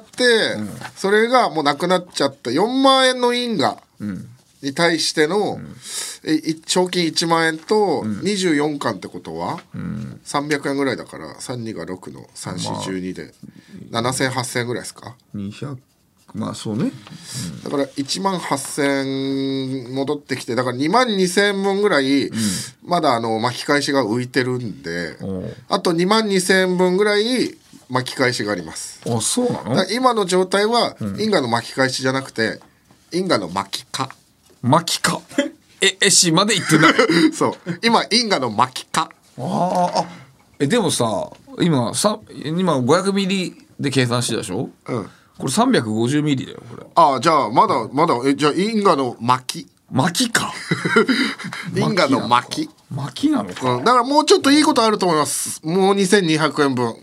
それがもうなくなっちゃった4万円の因果に対しての、賞金1万円と24巻ってことは、300円ぐらいだから32が6の3412で7000、8000円ぐらいですか。 200まあそうね、 だから1万8000円戻ってきてだから2万2000円分ぐらい、まだ巻き返しが浮いてるんで、あと2万2000円分ぐらい巻き返しがあります。 あそうなの。 今の状態は因果の巻き返しじゃなくて因果の巻きかしまで言ってないそう今因果の巻きか。 でもさ今500ミリで計算してたでしょ。これ350ミリだよこれ。 じゃあまだじゃあ因果の巻きか因果の巻きなのか、 だからもうちょっといいことあると思います。もう2200円分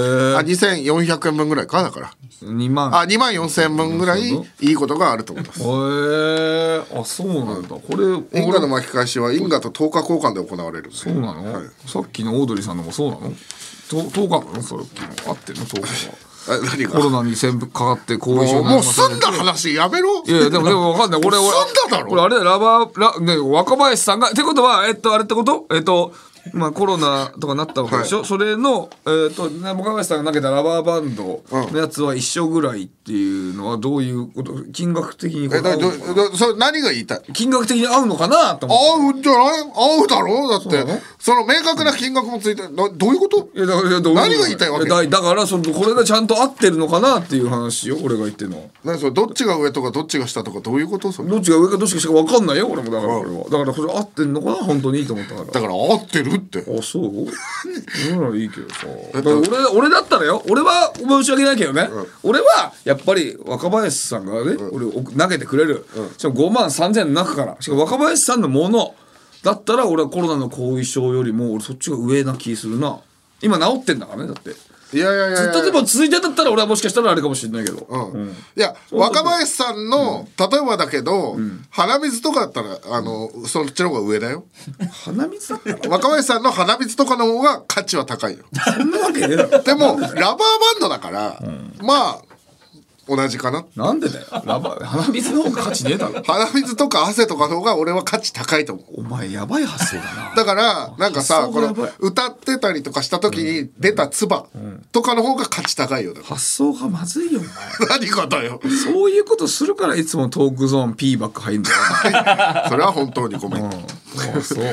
2400円分ぐらいかだから2万4000円分ぐらいいいことがあると思います。 そうなんだ。これ因果の巻き返しは因果と10日交換で行われる。 そうなの、さっきのオードリーさんのもそうなの。10日なのそれ合ってるの10日は。コロナに全部かかって後遺症もう済んだ話やめろ。 いやでも分かんない。俺済んだだろ。 これあれだね若林さんがってことはあれってことまあコロナとかなったわけでしょ、それの若林さんが投げたラバーバンドのやつは一緒ぐらいっていうのはどういうこと。金額的にそれ何が言いたい。 金額的に合うのかなと思って。 合うじゃない合うだろ。だってその明確な金額もついてどういうこと。何が言いたいわけ。 だからこれがちゃんと合ってるのかなっていう話よ俺が言ってるのは。 何それどっちが上とかどっちが下とかどういうこと。 どっちが上かどっちかしか分かんないよ俺も。だからこれはだからこれ合ってんのかな本当にいいと思ったから。 だから合ってるって。 そういいけどさ。俺だったらよ俺は申し訳ないけどね、俺はやっぱり若林さんがね、俺投げてくれる、しかも5万3000円の中からしかも若林さんのものだったら俺はコロナの後遺症よりも俺そっちが上な気するな。今治ってんだからねだって。 いやずっとでも続いてだったら俺はもしかしたらあれかもしれないけど、 いや若林さんの例えばだけど、鼻水とかだったらそっちの方が上だよ。 鼻水だったら若林さんの鼻水とかの方が価値は高いよ。 そんなわけねえだろ。 でもラバーバンドだから、まあ同じかな。 なんでだよ。鼻水の方が価値ねえだろ。 鼻水とか汗とかの方が俺は価値高いと思う。 お前やばい発想だな。 だからなんかさこの歌ってたりとかした時に出た唾とかの方が価値高いよ。 発想がまずいよお前。何がだよ。 そういうことするからいつもトークゾーン P ばっか入るんだよ。 それは本当にごめん。 そう。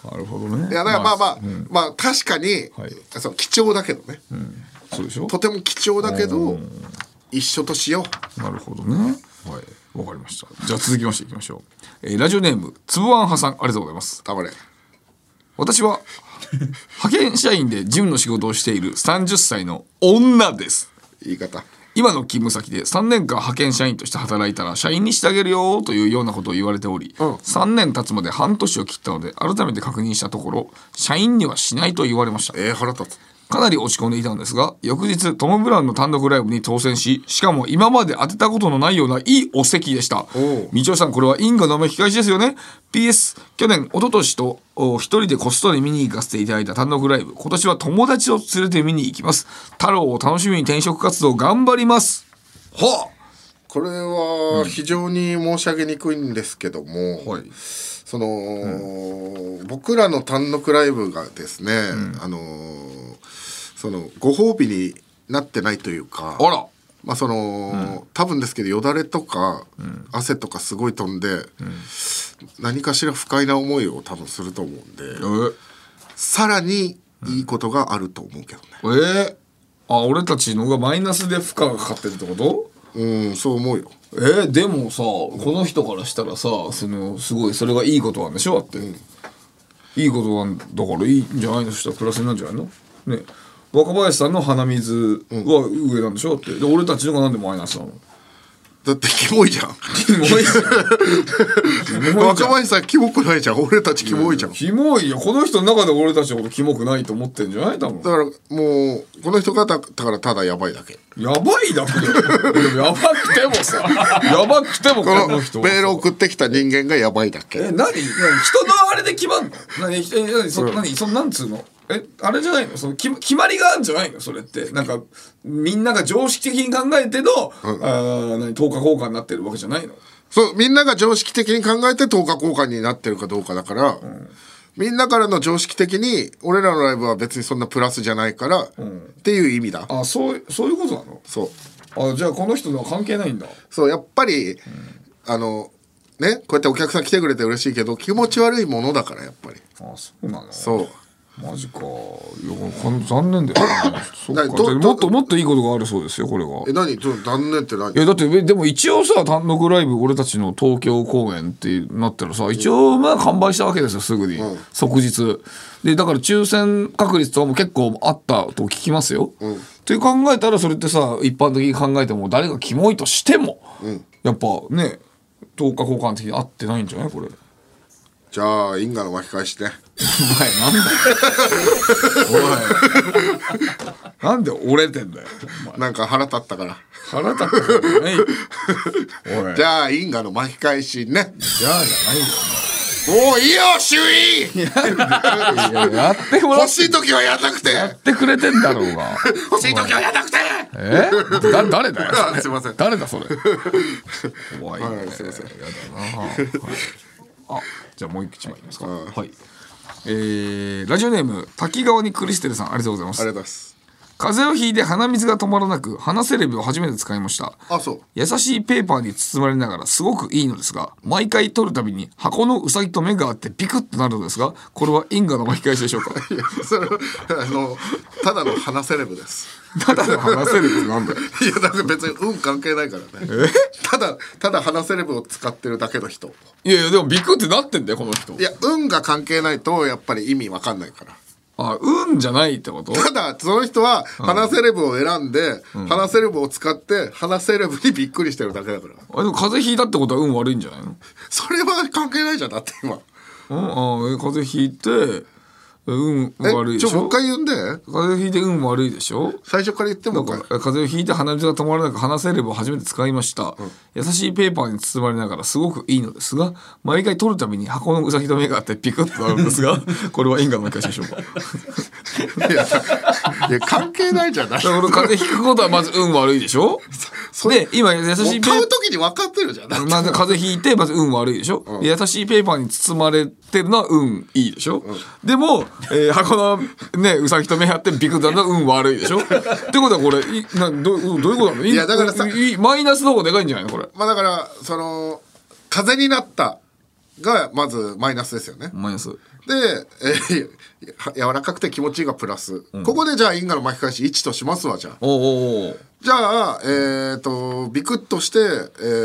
なるほどね。 いやだからまあ確かに、そう貴重だけどね、 そうでしょ。 とても貴重だけど一緒としよう。 なるほどね。はい、わかりました。じゃあ続きましていきましょう。ラジオネームつぶあんはさん、ありがとうございます。 たまれ。 私は派遣社員で事務の仕事をしている30歳の女です。 言い方。 今の勤務先で3年間派遣社員として働いたら社員にしてあげるよというようなことを言われており、3年経つまで半年を切ったので改めて確認したところ、社員にはしないと言われました。 腹立つ。 かなり落ち込んでいたんですが、翌日トム・ブラウンの単独ライブに当選し、しかも今まで当てたことのないようないいお席でした。みちおさん、これは因果の巻き返しですよね。 PS 去年一昨年と一人でこっそり見に行かせていただいた単独ライブ、今年は友達を連れて見に行きます。太郎を楽しみに転職活動頑張ります。はあ、 これは非常に申し上げにくいんですけども、その、僕らの単独ライブがですね、そのご褒美になってないというか、まあその、多分ですけどよだれとか、汗とかすごい飛んで、何かしら不快な思いを多分すると思うんで、さらにいいことがあると思うけどね。 俺たちのがマイナスで負荷がかかってるってこと？ そう思うよ。 でもさ、この人からしたらさ、そのすごいそれがいいことなんでしょ。だって、いいことなんだからいいんじゃないの。そしたらプラスになるんじゃないのね。若林さんの鼻水は上なんでしょ。だってで俺たちのがなんでマイナスなの。 だってキモいじゃん。 キモいじゃん。 若林さんキモくないじゃん。俺たちキモいじゃん。 キモいよ。この人の中で俺たちのことキモくないと思ってんじゃない。多分だからもうこの人がだからただやばいだけ。 やばいだけでもやばくてもさ、やばくてもこの人メール送ってきた人間がやばいだけ。 人のあれで決まんの？なんつうの？あれじゃないの？その決まりがあるんじゃないの？それってなんかみんなが常識的に考えての10日交換になってるわけじゃないの？ そう、みんなが常識的に考えて10日交換になってるかどうかだから、みんなからの常識的に俺らのライブは別にそんなプラスじゃないから、っていう意味だ。 そういうことなの？ そう。 じゃあこの人のは関係ないんだ。 そう、やっぱりね、こうやってお客さん来てくれて嬉しいけど気持ち悪いものだからやっぱり。 そうなの？ そう。 マジか。残念だよね。そっか。もっといいことがあるそうですよ、これが。 何？残念って何？ だってでも一応さ、単独ライブ俺たちの東京公演ってなったらさ、一応まあ完売したわけですよ、すぐに、即日で。だから抽選確率とかも結構あったと聞きますよ。って考えたらそれってさ、一般的に考えても誰がキモいとしても、やっぱね、10日交換的に合ってないんじゃないこれ。 じゃあ因果の巻き返しね。 お前なんで折れてんだよ。 なんか腹立ったから。 腹立ったからね。おい。 じゃあ因果の巻き返しね。 じゃあじゃないよ。 もういいよ周囲。 やってもら欲しい時はやんなくて。 やってくれてんだろうが。 欲しい時はやんなくて。 誰だよ。 すいません。 誰だそれ。怖いね。 すいません。 やだな。じゃあもう一枚いきますか。はい。ラジオネーム滝川にクリステルさん、ありがとうございます。 ありがとうございます。 風邪をひいて鼻水が止まらなく鼻セレブを初めて使いました。 そう。 優しいペーパーに包まれながらすごくいいのですが、毎回取るたびに箱のウサギと目があってピクッとなるのですが、これは因果の巻き返しでしょうか？ いや、それはただの鼻セレブです。 ただの鼻セレブってなんだよ。 いや、だって別に運関係ないからね。ただ鼻セレブを使ってるだけの人。 いやでもビクってなってんだよこの人。 いや、運が関係ないとやっぱり意味わかんないから。 運じゃないってこと？ ただその人は鼻セレブを選んで、鼻セレブを使って鼻セレブにびっくりしてるだけだから。 でも風邪ひいたってことは運悪いんじゃないの？ それは関係ないじゃん。だって今風邪ひいて運悪いでしょ。 もう一回言うんで。 風邪ひいて運悪いでしょ。 最初から言っても風邪をひいて鼻水が止まらなく鼻セレブを初めて使いました、優しいペーパーに包まれながらすごくいいのですが、毎回取るたびに箱のウサギと目があってピクッとなるんですがこれは因果の巻き返しでしょうか？いや関係ないじゃない。 だから風邪ひくことはまず運悪いでしょ。で今優しい買う時に分かってるじゃん。 風邪ひいてまず運悪いでしょ、優しいペーパーに包まれてるのは運いいでしょ、でも、箱のねウサギと目あってビクッとなるのは運悪いでしょってことはこれどういうことなの？いやだからさ、 マイナスの方がでかいんじゃないのこれ。 だから風邪になったがまずマイナスですよね。 マイナス。 で、柔らかくて気持ちいいがプラス、ここでじゃあ因果の巻き返し1としますわ。じゃあじゃあビクッとして、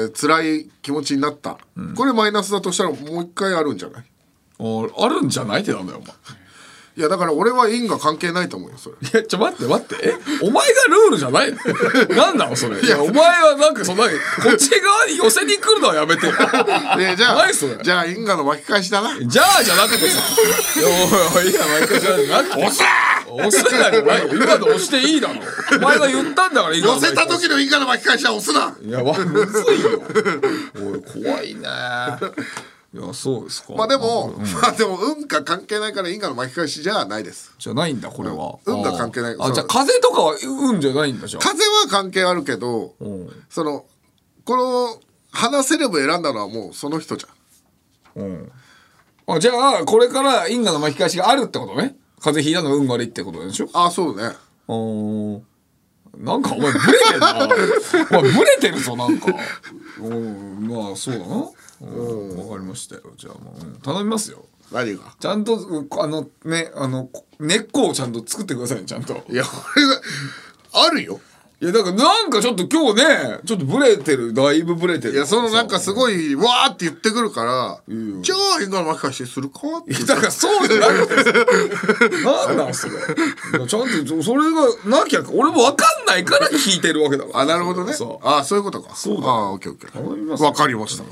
辛い気持ちになった、これマイナスだとしたらもう一回あるんじゃない？ あるんじゃないってなんだよお前。 いやだから俺は因果関係ないと思うよそれ。 いや待ってお前がルールじゃないの？なんなのそれ。いやお前はなんかそんなこっち側に寄せに来るのはやめてよ。 じゃあ何それ。 じゃあ因果の巻き返しだな。 じゃなくてさおい因果の巻き返しじゃなくて押すなよ。因果の押していいだろ。お前が言ったんだから因果の寄せた時の因果の巻き返しは押すな。 いやむずいよ。おい怖いね。いやそうですか。 でも運が関係ないから因果の巻き返しじゃないです。 じゃないんだこれは。 運が関係ない。 じゃあ風とかは運じゃないんだじゃあ。 風は関係あるけど、この話せれば選んだのはもうその人じゃん。じゃあこれから因果の巻き返しがあるってことね。風邪ひいたの運悪いってことでしょ。 そうね。 なんかお前ブレてるな。お前ブレてるぞなんか。まあそうだな。わかりましたよ。じゃあもう頼みますよ。 何が？ ちゃんと根っこをちゃんと作ってくださいねちゃんと。 いやこれがあるよ。 いやだからなんかちょっと今日ねちょっとブレてる、だいぶブレてる。 いやなんかすごいわーって言ってくるから、じゃあ因果の巻き返しするかってだからそうじゃなくてなんなんそれ。ちゃんとそれがなきゃ俺も分かんないから聞いてるわけだから。 なるほどね。そういうことか。 そうだ。 オッケーオッケー。わかりました。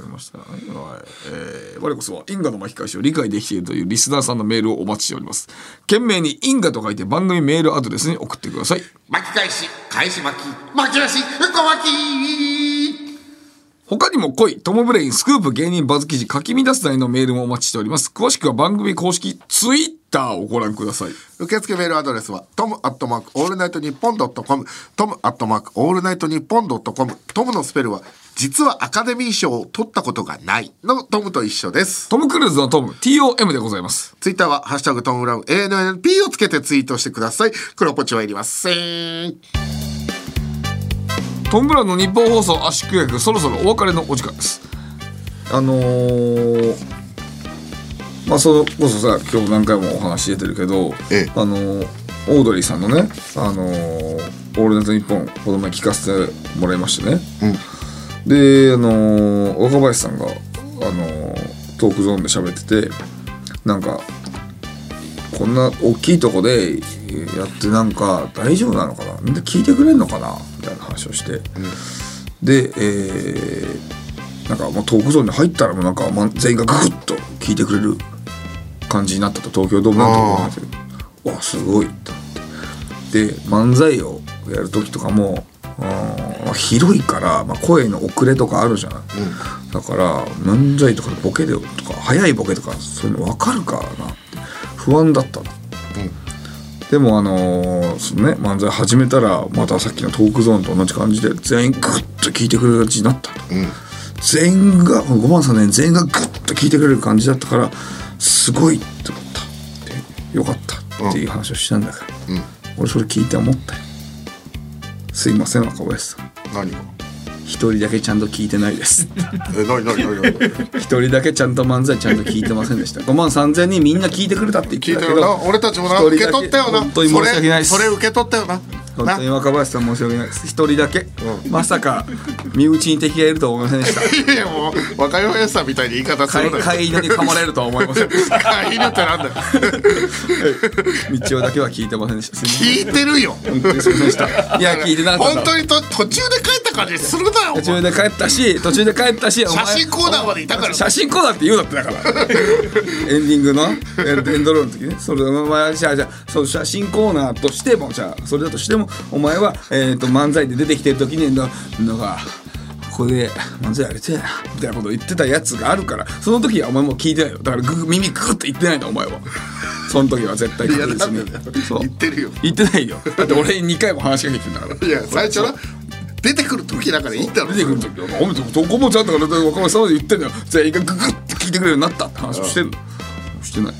我こそは因果の巻き返しを理解できているというリスナーさんのメールをお待ちしております。懸命に因果と書いて番組メールアドレスに送ってください。 巻き返し返し巻き巻き返し小巻き。 他にも濃いトムブレインスクープ芸人バズ記事書き乱すなりのメールもお待ちしております。詳しくは番組公式ツイッターをご覧ください。 受付メールアドレスはトムアットマークオールナイトニッポンドットコム、トムアットマークオールナイトニッポンドットコム。トムのスペルは実はアカデミー賞を取ったことがないのトムと一緒です。 トムクルーズのトム TOM でございます。 ツイッターはハッシュタグトムブラウン ANNP をつけてツイートしてください。黒ポチはいりません。 トムブラウンの日本放送圧縮役、そろそろお別れのお時間です。それこそさ今日何回もお話出てるけど、オードリーさんのねオールナイトニッポンこの前聞かせてもらいましてね、で若林さんがトークゾーンで喋ってて、なんかこんな大きいとこでやってなんか大丈夫なのかな、みんな聞いてくれんのかなみたいな話をして、で、なんかもうトークゾーンに入ったらもうなんか全員がググッと聞いてくれる感じになったと。東京ドームなんてわすごいと思って、で漫才をやる時とかも広いから、声の遅れとかあるじゃない、だから漫才とかボケでとか早いボケとかそういうの分かるかなって不安だったの、でもそのね漫才始めたらまたさっきのトークゾーンと同じ感じで全員グッと聞いてくれる感じになったと、全員が5万3年全員がグッと聞いてくれる感じだったからすごいって思ったってよかったっていう話をしたんだから、俺それ聞いて思ったよ。すいません若林さん。 何が？ 一人だけちゃんと聞いてないです何一人だけちゃんと漫才ちゃんと聞いてませんでした。5万3000人みんな聞いてくれたって言ってたけど、 俺たちもな受け取ったよな。 本当に申し訳ないです。 それ受け取ったよな。 本当に若林さん申し訳ないです。一人だけ、まさか身内に敵がいるとは思いませんでした。 いやもう若林さんみたいに言い方するなよ。 飼い犬に噛まれるとは思いませんでした。 飼い犬ってなんだよ。 道夫だけは聞いてませんでした。 聞いてるよ。 本当にすいませんでした。いや聞いてなかった。 本当に途中で帰った感じするなよ。 途中で帰ったし写真コーナーまでいたから。 写真コーナーって言うなってだからエンディングのエンドロールの時ね、それお前じゃあそう写真コーナーとしてもじゃあそれだとしてもお前は漫才で出てきてる時になんかここで漫才やりてえなみたいなことを言ってたやつがあるから、その時はお前もう聞いてないよ。だから耳クッと言ってないんだお前は。その時は絶対確実に言ってるよ。 言ってないよ。だって俺に2回も話しかけてんだから。 いや最初な出てくる時だからいいんだろ。 出てくる時はお前どこもちゃんと若林さんまで言ってんだよ。全員がググッて聞いてくれるようになったって話をしてんの。してない。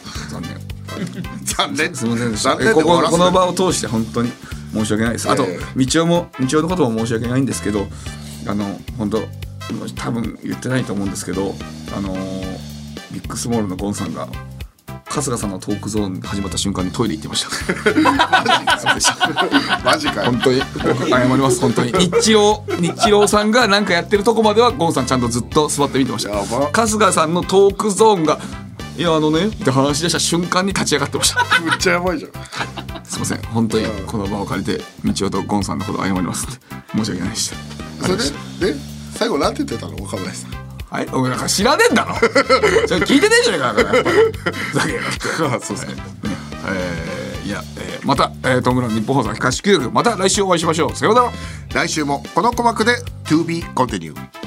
残念すみませんでした。この場を通して本当に申し訳ないです。あと道夫のことも申し訳ないんですけど、本当多分言ってないと思うんですけど、ビッグスモールのゴンさんが春日さんのトークゾーン始まった瞬間にトイレ行ってましたマジかよ。 本当に僕謝ります本当に。日郎さんがなんかやってるとこまではゴンさんちゃんとずっす座って見てました。春日さんのトークゾーンがいやって話し出した瞬間に立ち上がってましためっちゃやばいじゃん。 すいません本当にこの場を借りて道夫とゴンさんのこと謝りますって申し訳ないでした。 それで最後なんて言ってたの岡林さん。 はい、お前なんか知らねえんだろそれ聞いてねえんじゃないかなやっぱりふざけやがってそうですね。 いや、また、トムラの日本放送合宿また来週お会いしましょう。さようなら。 来週もこの鼓膜で To be continued。